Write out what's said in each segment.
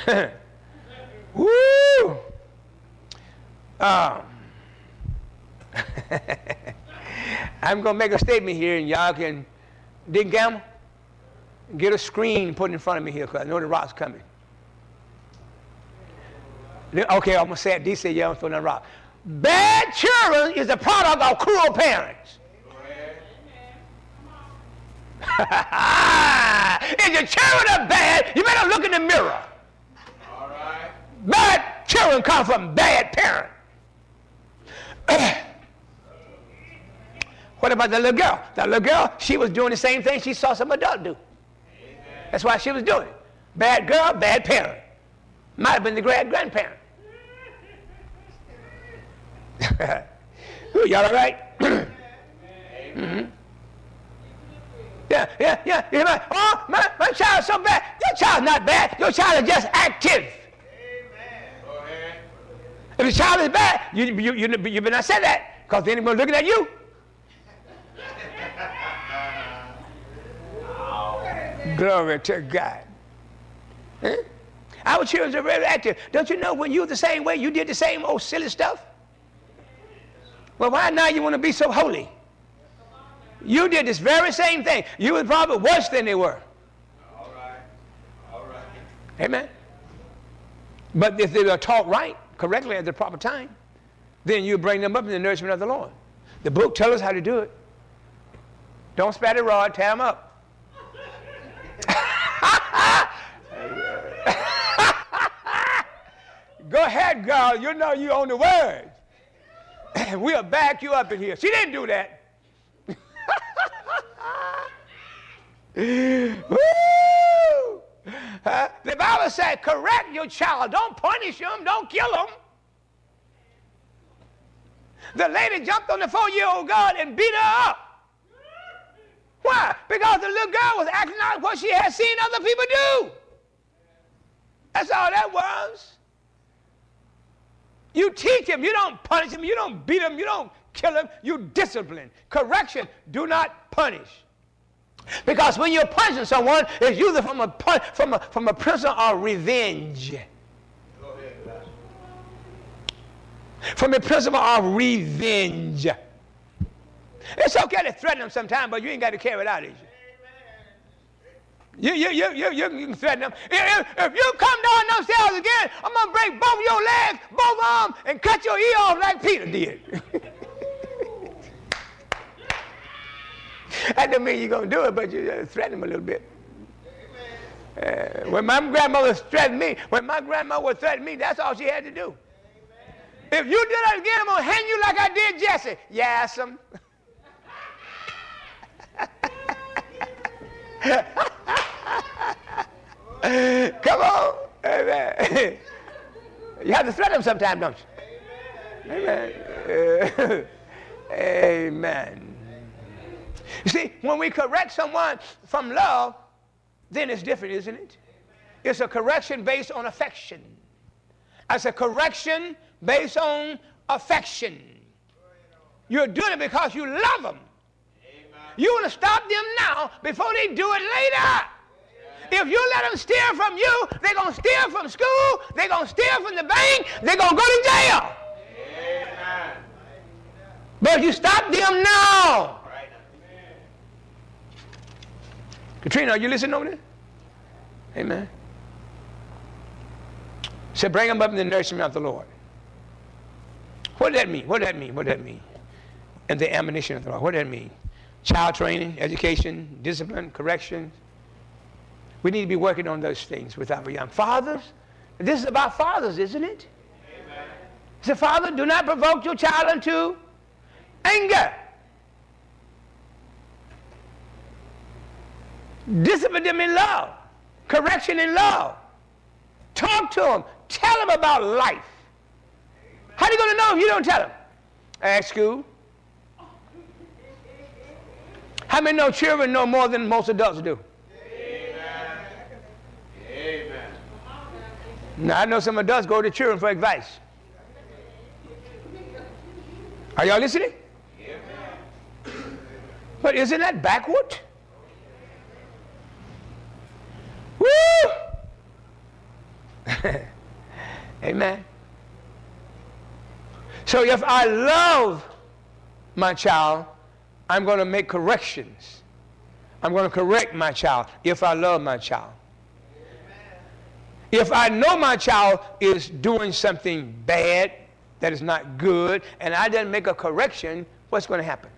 Woo! I'm going to make a statement here, and y'all can, Deacon Gamble, get a screen put in front of me here, because I know the rock's coming. Okay, I'm going to say it. D said, yeah, I'm throwing that rock. Bad children is the product of cruel parents. If your children are bad, you better look in the mirror. All right. Bad children come from bad parents. What about the little girl? The little girl, she was doing the same thing she saw some adult do. Amen. That's why she was doing it. Bad girl, bad parent. Might have been the grandparent. Y'all all right? Mm-hmm. Yeah. Oh, my child's so bad. Your child's not bad. Your child is just active. Amen. If the child is bad, you better not say that, because then they're looking at you. Glory to God. Huh? Our children are very active. Don't you know when you were the same way, you did the same old silly stuff? Well, why now you want to be so holy? You did this very same thing. You were probably worse than they were. All right. Amen. But if they were taught right, correctly at the proper time, then you bring them up in the nourishment of the Lord. The book tells us how to do it. Don't spat a rod, tear them up. Go ahead, girl. You know you own the word. We'll back you up in here. She didn't do that. Woo! The Bible said, correct your child. Don't punish him. Don't kill him. The lady jumped on the 4-year-old girl and beat her up. Why? Because the little girl was acting out what she had seen other people do. That's all that was. You teach him. You don't punish him. You don't beat him. You don't kill him. You discipline. Correction. Do not punish. Because when you're punishing someone, it's usually from a principle of revenge. From a principle of revenge. It's okay to threaten them sometimes, but you ain't got to carry it out, is you? You can threaten them. If you come down those stairs again, I'm going to break both your legs, both arms, and cut your ear off like Peter did. That doesn't mean you're going to do it, but you threaten them a little bit. When my grandmother threatened me, that's all she had to do. If you do that again, I'm going to hang you like I did Jesse. Yassam. Come on. Amen. You have to threaten them sometime, don't you? Amen. Amen. You see, when we correct someone from love, then it's different, isn't it? It's a correction based on affection. It's a correction based on affection. You're doing it because you love them. You want to stop them now before they do it later. If you let them steal from you, they're going to steal from school, they're going to steal from the bank, they're going to go to jail. Amen. But you stop them now. Right. Katrina, are you listening over there? Amen. So bring them up in the nourishment of the Lord. What does that mean? What does that mean? What does that mean? And the admonition of the Lord. What does that mean? Child training, education, discipline, correction. We need to be working on those things with our young fathers. This is about fathers, isn't it? Amen. So, Father, do not provoke your child unto anger. Discipline them in love. Correction in love. Talk to them. Tell them about life. How are you going to know if you don't tell them? Ask school. How many know children know more than most adults do? Amen. Amen. Now, I know some adults go to children for advice. Are y'all listening? Amen. But isn't that backward? Woo! Amen. So if I love my child, I'm going to make corrections. I'm going to correct my child if I love my child. If I know my child is doing something bad, that is not good, and I didn't make a correction, what's going to happen?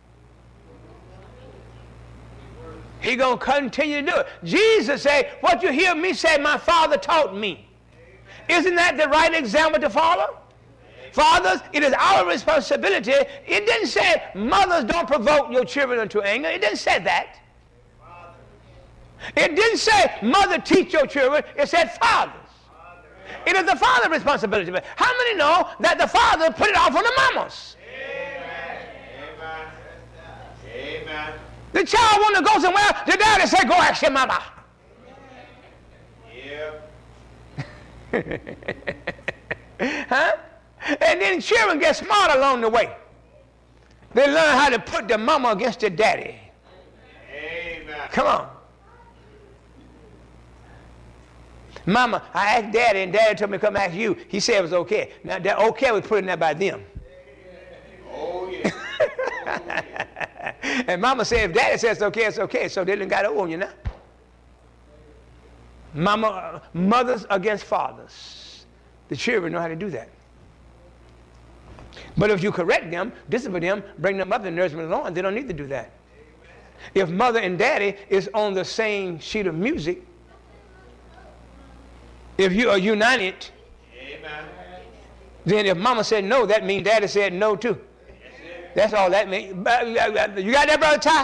He's going to continue to do it. Jesus said, what you hear me say, my Father taught me. Isn't that the right example to follow? Fathers, it is our responsibility. It didn't say mothers don't provoke your children into anger. It didn't say that. It didn't say mother teach your children. It said fathers. It is the father's responsibility. But how many know that the father put it off on the mamas? Amen. Amen. The child want to go somewhere, the daddy say, go ask your mama. Yeah. Huh? And then children get smart along the way. They learn how to put the mama against the daddy. Amen. Come on. Mama, I asked daddy, and daddy told me to come ask you. He said it was okay. Now, that okay was put in there by them. Oh, yeah. And mama said, if daddy says it's okay, it's okay. So they done got over on you now. Mothers against fathers. The children know how to do that. But if you correct them, discipline them, bring them up and nurse them along, they don't need to do that. If mother and daddy is on the same sheet of music, if you are united, Amen. then if mama said no, that means daddy said no too. That's all that means. You got that, Brother Ty?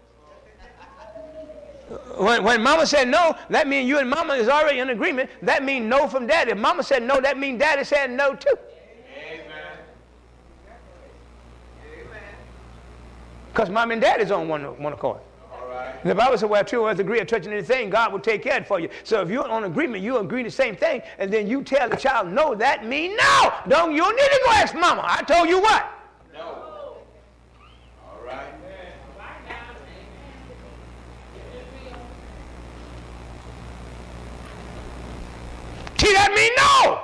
When mama said no, that means you and mama is already in agreement. That means no from daddy. If mama said no, that means daddy said no too. Amen. Because mom and dad is on one accord. All right. The Bible said, well, two of us agree on touching anything, God will take care of it for you. So if you're on agreement, you agree the same thing, and then you tell the child no, that means no. You don't need to go ask mama. I told you what? No. All right. See, that means no.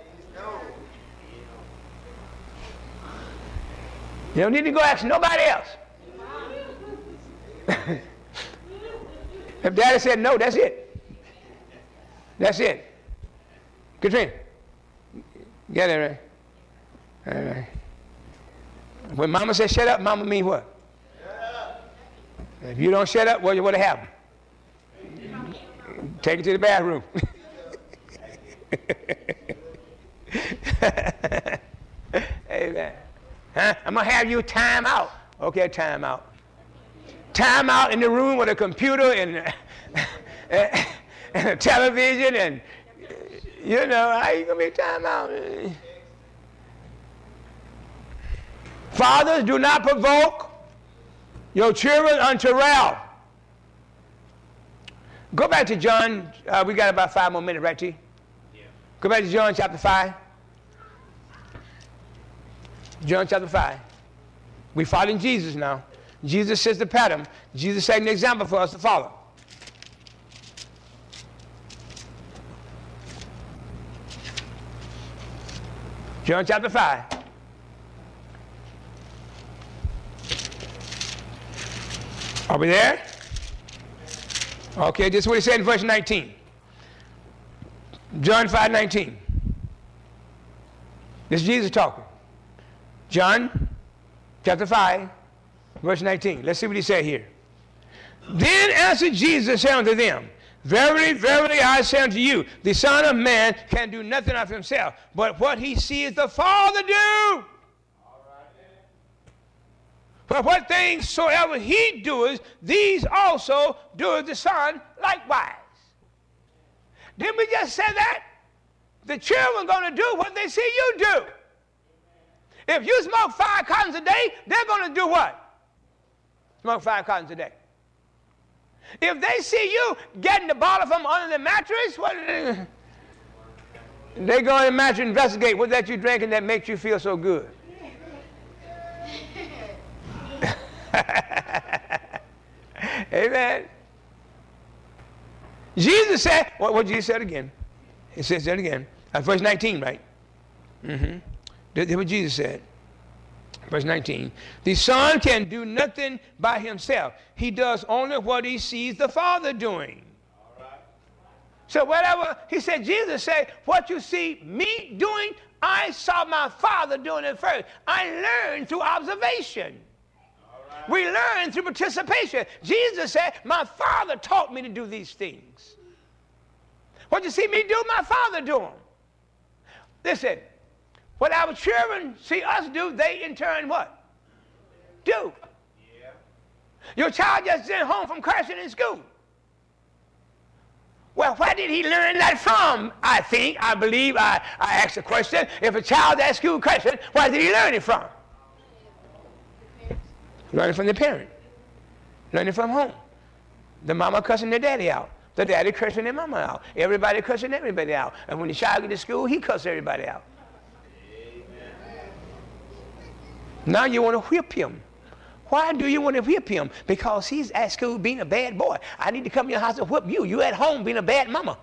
You don't need to go ask nobody else. If daddy said no, that's it. That's it. Katrina, get it right? All right. When mama says shut up, mama mean what? Shut up. If you don't shut up, what'll happen? Take it to the bathroom. Amen. Huh? I'm going to have you time out. Okay, time out. Time out in the room with a computer and a television and, you know, how you going to be time out? Fathers, do not provoke your children unto wrath. Go back to John. We got about 5 more minutes, right, T? Yeah. Go back to John chapter 5. John chapter 5. We're following Jesus now. Jesus says the pattern. Jesus set an example for us to follow. John chapter 5. Are we there? Okay, this is what he said in verse 19. John 5:19. This is Jesus talking. John chapter 5, verse 19. Let's see what he said here. Then answered Jesus and said unto them, Verily, verily, I say unto you, the Son of Man can do nothing of himself, but what he sees the Father do. For what things soever he doeth, these also doeth the Son likewise. Didn't we just say that? The children are going to do what they see you do. If you smoke 5 cartons a day, they're going to do what? Smoke 5 cartons a day. If they see you getting the bottle from under the mattress, what are they going to mattress investigate what that you drinking that makes you feel so good. Amen. Jesus said, what Jesus said again? It says that again. Verse 19, right? That's what Jesus said. Verse 19. The Son can do nothing by himself. He does only what he sees the Father doing. All right. So whatever, he said, Jesus said, what you see me doing, I saw my Father doing it first. I learned through observation. All right. We learn through participation. Jesus said, my Father taught me to do these things. What you see me do, my Father do them. Listen, what our children see us do, they in turn what? Do. Yeah. Your child just sent home from crashing in school. Well, where did he learn that from? I believe, I asked the question, if a child at school crashing, where did he learn it from? Learn it from the parent. Learn it from home. The mama cussing the daddy out. The daddy cussing their mama out. Everybody cussing everybody out. And when the child gets to school, he cusses everybody out. Amen. Now you want to whip him. Why do you want to whip him? Because he's at school being a bad boy. I need to come to your house and whip you. You at home being a bad mama.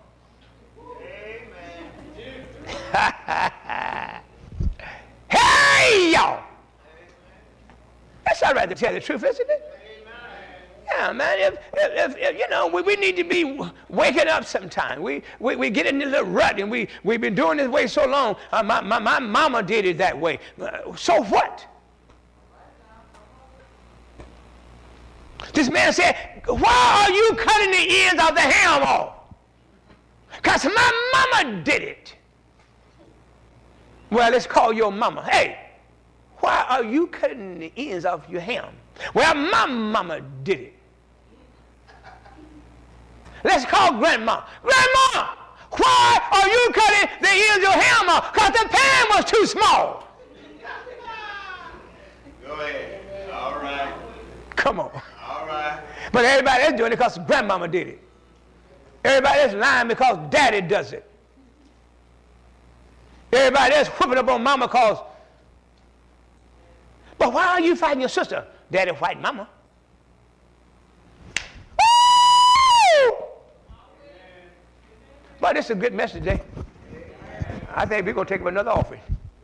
Amen. Hey, y'all. That's all right to tell the truth, isn't it? Yeah, man, if you know, we need to be waking up sometime. We get in this little rut, and we've been doing this way so long. My mama did it that way. So what? This man said, why are you cutting the ends of the ham off? Because my mama did it. Well, let's call your mama. Hey, why are you cutting the ends off your ham? Well, my mama did it. Let's call grandma. Grandma, why are you cutting the ends of your ham off? Because the pan was too small. Go ahead. All right. Come on. All right. But everybody else doing it because grandmama did it. Everybody else lying because daddy does it. Everybody else whipping up on mama because. But why are you fighting your sister? Daddy fighting mama. Woo! But this is a good message today. I think we're going to take up another offering.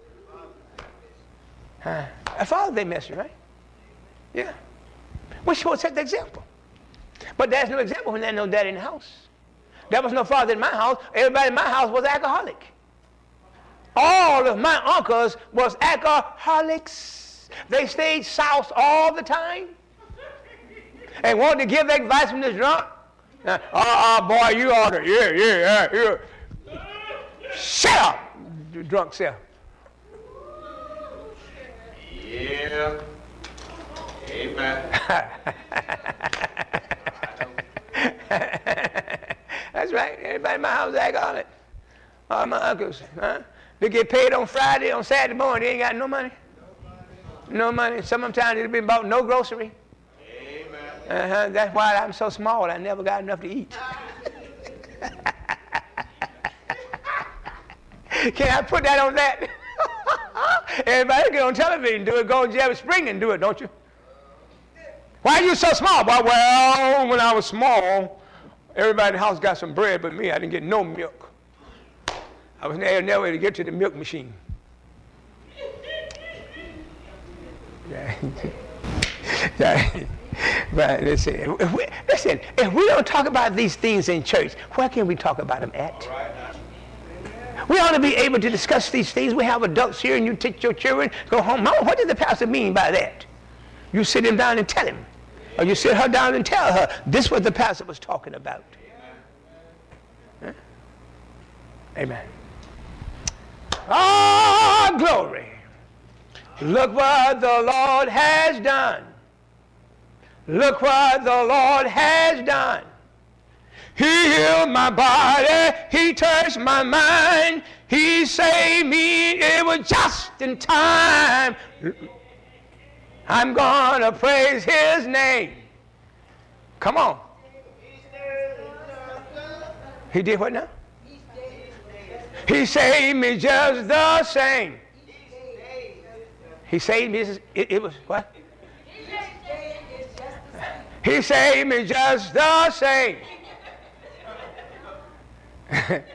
A Father's Day message, right? Yeah. We're supposed to set the example. But there's no example when there's no daddy in the house. There was no father in my house. Everybody in my house was alcoholic. All of my uncles was alcoholics. They stayed south all the time. And wanted to give advice from this drunk. Boy, you ought to, yeah. Shut up, you drunk self. Yeah. Amen. That's right. Everybody in my house is alcoholic. All my uncles, huh? They get paid on Friday, on Saturday morning. They ain't got no money. No money. Sometimes it'll be about no grocery. Amen. That's why I'm so small. I never got enough to eat. Can I put that on that? Everybody get on television and do it. Go to Jerry Spring and do it, don't you? Why are you so small? Well, when I was small, everybody in the house got some bread, but me, I didn't get no milk. I was never able to get to the milk machine. But listen, if we don't talk about these things in church, where can we talk about them at? We ought to be able to discuss these things. We have adults here, and you teach your children, go home. Mama, what did the pastor mean by that? You sit him down and tell him. Or you sit her down and tell her, this is what the pastor was talking about. Huh? Amen. Oh, glory. Look what the Lord has done. Look what the Lord has done. He healed my body. He touched my mind. He saved me. It was just in time. I'm going to praise his name. Come on. He did what now? He saved me just the same. He saved me. It was what? He saved me just the same.